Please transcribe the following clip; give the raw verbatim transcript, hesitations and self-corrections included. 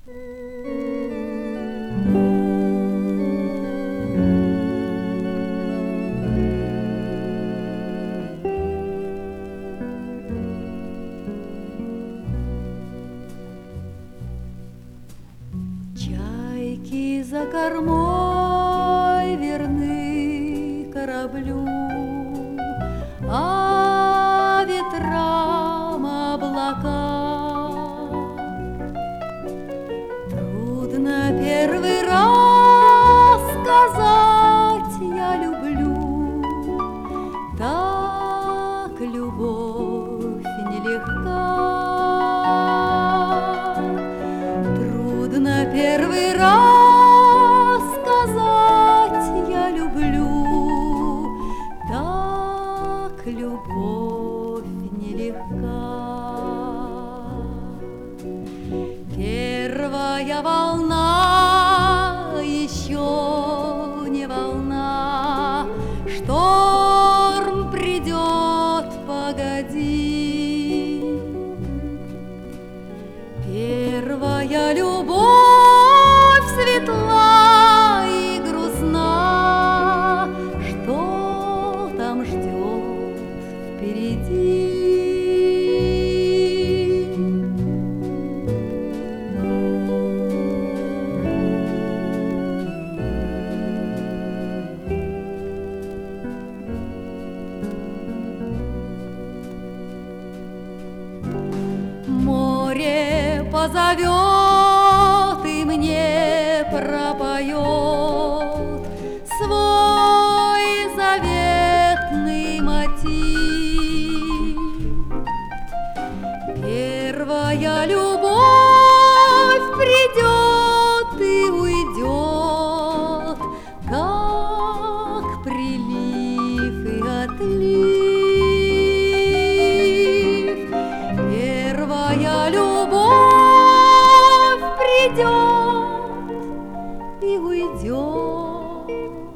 Чайки за кормой верны кораблю, а ветрам облака. Трудно первый раз сказать «я люблю», так любовь нелегка. Трудно первый раз сказать «я люблю», так любовь нелегка. Первая волна еще не волна, шторм придет, погоди. Первая любовь светла и грустна, что там ждет впереди? Море позовет и мне пропоет свой заветный мотив. Первая любовь придет и уйдет, как прилив и отлив. Первая любовь придет и уйдет,